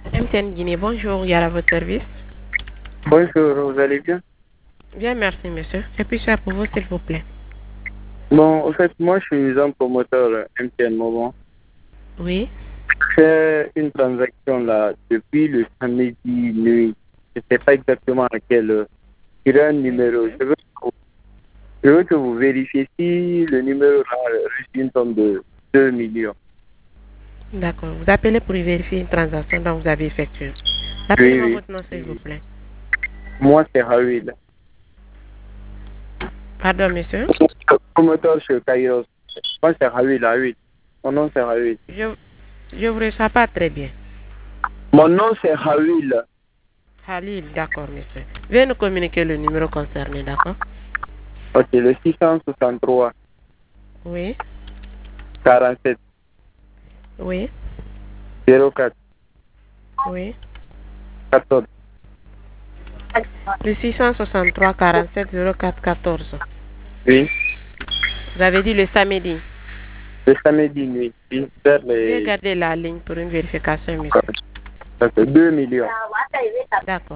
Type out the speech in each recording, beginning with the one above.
MTN Guinée, bonjour, Yara, votre service. Bonjour, vous allez bien? Bien, merci, monsieur. Que puis-je faire pour vous, s'il vous plaît? Bon, en fait, moi, je suis un promoteur MTN Moment. Oui. J'ai une transaction là depuis le samedi nuit. Je ne sais pas exactement à quelle heure. Il y a un Oui, numéro. monsieur. Je veux que vous vérifiez si le numéro a reçu une somme de 2 millions. D'accord. Vous appelez pour vérifier une transaction dont vous avez effectuée. Oui, Rappelez-moi oui. votre nom, s'il vous plaît. Moi, c'est Hawil. Pardon, monsieur. Promoteur chez Kairos. Moi, c'est Hawil, Hawil. Mon nom, c'est Hawil. Je vous reçois pas très bien. Mon nom, c'est Hawil. Khalil, d'accord, monsieur. Veuillez nous communiquer le numéro concerné, d'accord? Ok, le 663 Oui. 47 Oui. 04 Oui. 14. Le 663 47 04 14. Oui. Vous avez dit le samedi. Le samedi nuit, oui, vers Veuillez les garder la ligne pour une vérification, monsieur. 2 millions. D'accord.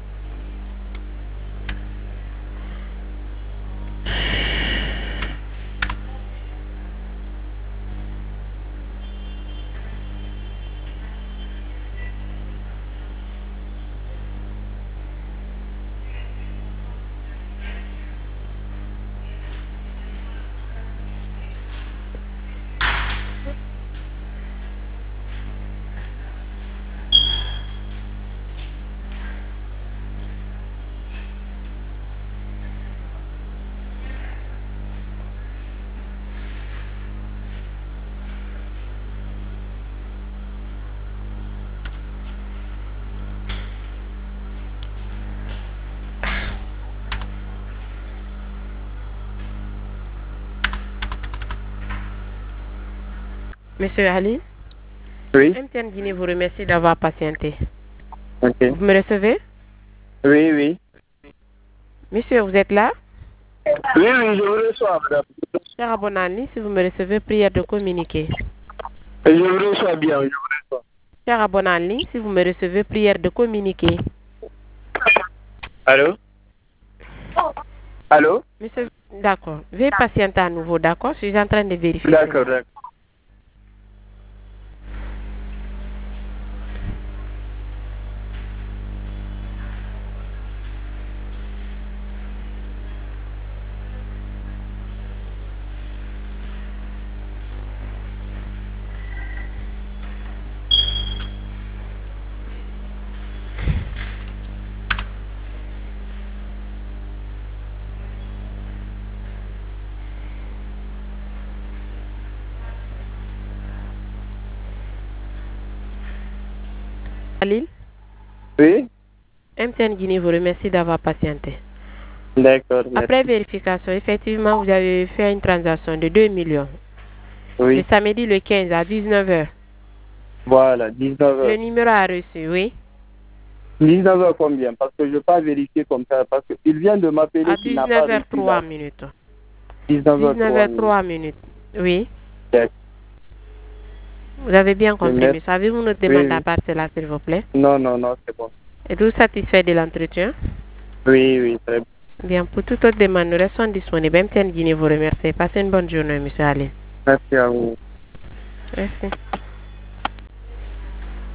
Monsieur Ali, Oui, MTN Guinée vous remercie d'avoir patienté. ok. Vous me recevez? Oui, oui. Monsieur, vous êtes là? Oui, oui, je vous reçois, madame. Cher Abonani, si vous me recevez, prière de communiquer. Je vous reçois bien, je vous reçois. Cher Abonani, si vous me recevez, prière de communiquer. Allô? Allô? Monsieur, d'accord. Veuillez patienter à nouveau, d'accord? Je suis en train de vérifier D'accord, cela. d'accord. Khalil, Oui? MTN Guinée vous remercie d'avoir patienté. D'accord, Après merci. vérification, effectivement, vous avez fait une transaction de 2 millions. Le Oui, samedi le 15 à 19 heures. voilà, 19 Le heures. numéro a reçu, oui. 19 heures combien? Parce que je ne vais pas vérifier comme ça. Parce qu'il vient de m'appeler À qu'il n'a pas 19 heures reçu 3 là. minutes. 19 heures 19 3 heures minutes. 3 minutes. Oui. D'accord. Vous avez bien compris, Merci. mais savez-vous nous Oui, demander à oui. part cela, s'il vous plaît? Non, non, non, c'est bon. Êtes-vous satisfait de l'entretien? Oui, oui, très bien. Bien, pour toute autre demande, nous restons disponibles. MTN Guinée vous remercie. Passez une bonne journée, monsieur Ali. Merci à vous. Merci.